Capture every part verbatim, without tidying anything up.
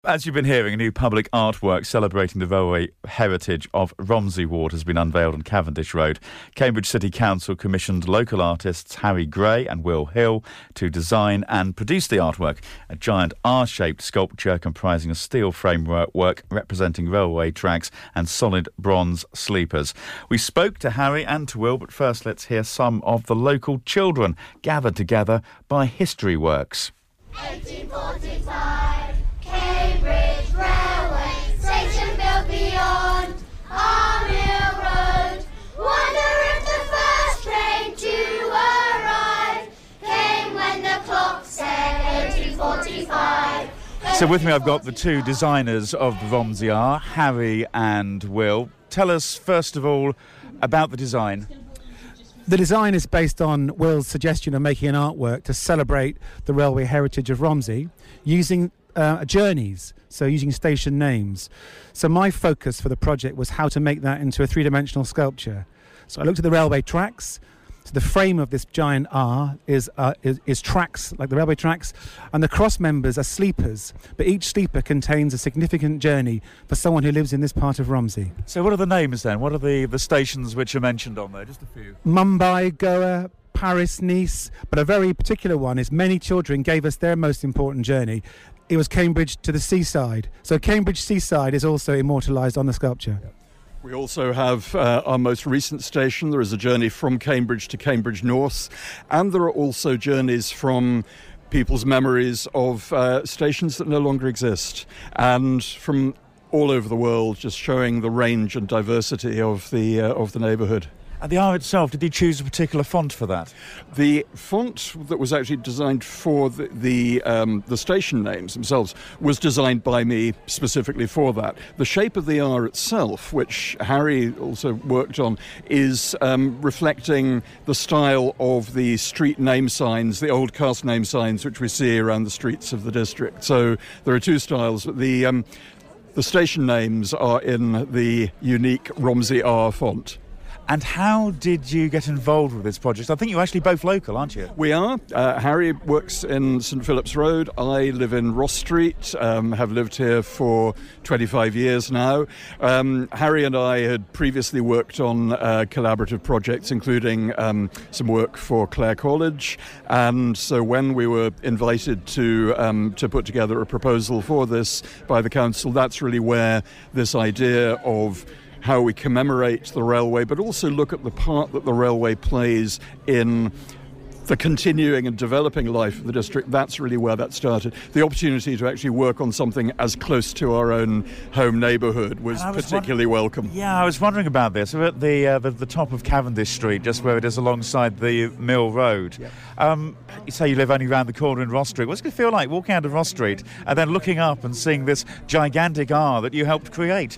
As you've been hearing, a new public artwork celebrating the railway heritage of Romsey Ward has been unveiled on Cavendish Road. Cambridge City Council commissioned local artists Harry Gray and Will Hill to design and produce the artwork, a giant R-shaped sculpture comprising a steel framework representing railway tracks and solid bronze sleepers. We spoke to Harry and to Will, but first let's hear some of the local children gathered together by History Works. eighteen forty-five, Cambridge Railway Station built beyond Armill Road. Wonder if the first train to arrive came when the clock said eighteen forty-five. So with me I've got the two designers of the Romsey R, Harry and Will. Tell us first of all about the design. The design is based on Will's suggestion of making an artwork to celebrate the railway heritage of Romsey using uh, journeys, so using station names. So my focus for the project was how to make that into a three-dimensional sculpture. So I looked at the railway tracks. So the frame of this giant R is, uh, is is tracks, like the railway tracks, and the cross members are sleepers, but each sleeper contains a significant journey for someone who lives in this part of Romsey. So what are the names then? What are the, the stations which are mentioned on there? Just a few. Mumbai, Goa, Paris, Nice, but a very particular one is many children gave us their most important journey. It was Cambridge to the seaside. So Cambridge Seaside is also immortalised on the sculpture. Yep. We also have uh, our most recent station. There is a journey from Cambridge to Cambridge North, and there are also journeys from people's memories of uh, stations that no longer exist, and from all over the world, just showing the range and diversity of the uh, of the neighbourhood. And the R itself, did you choose a particular font for that? The font that was actually designed for the the, um, the station names themselves was designed by me specifically for that. The shape of the R itself, which Harry also worked on, is um, reflecting the style of the street name signs, the old cast name signs which we see around the streets of the district. So there are two styles. The, um, the station names are in the unique Romsey R font. And how did you get involved with this project? I think you're actually both local, aren't you? We are. Uh, Harry works in St Philip's Road. I live in Ross Street, um, have lived here for twenty-five years now. Um, Harry and I had previously worked on uh, collaborative projects, including um, some work for Clare College. And so when we were invited to um, to put together a proposal for this by the council, that's really where this idea of how we commemorate the railway, but also look at the part that the railway plays in the continuing and developing life of the district. That's really where that started. The opportunity to actually work on something as close to our own home neighbourhood was, was particularly welcome. Yeah, I was wondering about this. We're at the, uh, the the top of Cavendish Street, just where it is alongside the Mill Road. Yep. Um, you say you live only round the corner in Ross Street. What's it feel like walking out of Ross Street and then looking up and seeing this gigantic R that you helped create?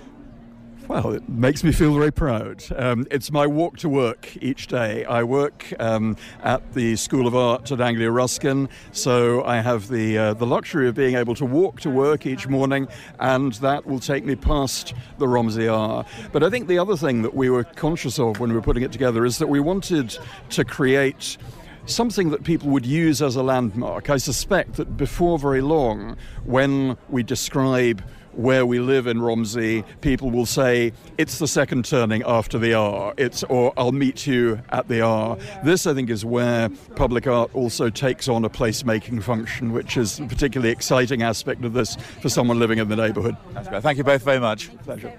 Well, it makes me feel very proud. Um, it's my walk to work each day. I work um, at the School of Art at Anglia Ruskin, so I have the uh, the luxury of being able to walk to work each morning, and that will take me past the Romsey R. But I think the other thing that we were conscious of when we were putting it together is that we wanted to create something that people would use as a landmark. I suspect that before very long, when we describe where we live in Romsey, people will say, it's the second turning after the R, it's, or I'll meet you at the R. This, I think, is where public art also takes on a place-making function, which is a particularly exciting aspect of this for someone living in the neighbourhood. That's great. Thank you both very much. Pleasure.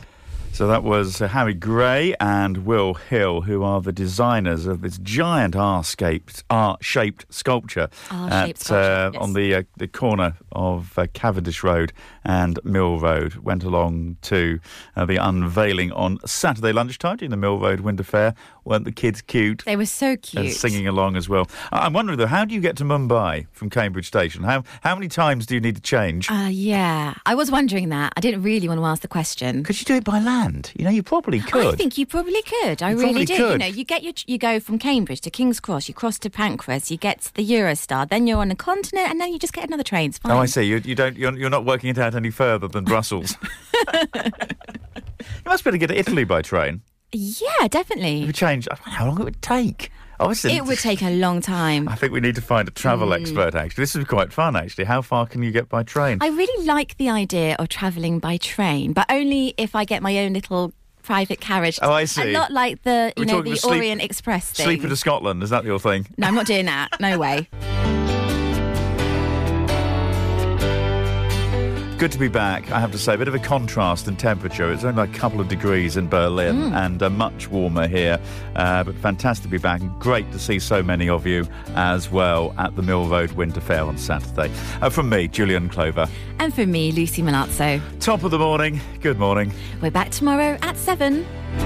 So that was uh, Harry Gray and Will Hill, who are the designers of this giant R-shaped, R-shaped sculpture, R-shaped at, sculpture uh, yes. on the uh, the corner of uh, Cavendish Road and Mill Road. Went along to uh, the unveiling on Saturday lunchtime during the Mill Road Winter Fair. Weren't the kids cute? They were so cute. And singing along as well. I'm wondering, though, how do you get to Mumbai from Cambridge Station? How how many times do you need to change? Uh, yeah, I was wondering that. I didn't really want to ask the question. Could you do it by land? You know, you probably could. I think you probably could. I You really probably do. could. You know, you get your, you go from Cambridge to King's Cross, you cross to Pancras, you get to the Eurostar, then you're on a continent, and then you just get another train. It's fine. Oh, I see. You, you don't. You're, you're not working it out any further than Brussels. You must be able to get to Italy by train. Yeah, definitely. If you change, I don't know how long it would take. Oh, it's It would take a long time. I think we need to find a travel Mm. expert, actually. This is quite fun, actually. How far can you get by train? I really like the idea of travelling by train, but only if I get my own little private carriage. Oh, I see. A lot like the, you We're know, talking the the sleep- Orient Express thing. Sleeper to Scotland, is that your thing? No, I'm not doing that. No way. Good to be back, I have to say. A bit of a contrast in temperature. It's only like a couple of degrees in Berlin and uh, much warmer here. Uh, but fantastic to be back and great to see so many of you as well at the Mill Road Winter Fair on Saturday. Uh, from me, Julian Clover. And for me, Lucy Milazzo. Top of the morning. Good morning. We're back tomorrow at seven.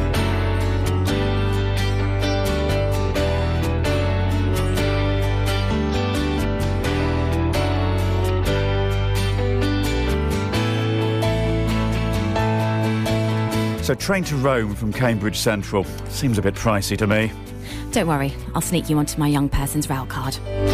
So train to Rome from Cambridge Central. Seems a bit pricey to me. Don't worry, I'll sneak you onto my young person's rail card.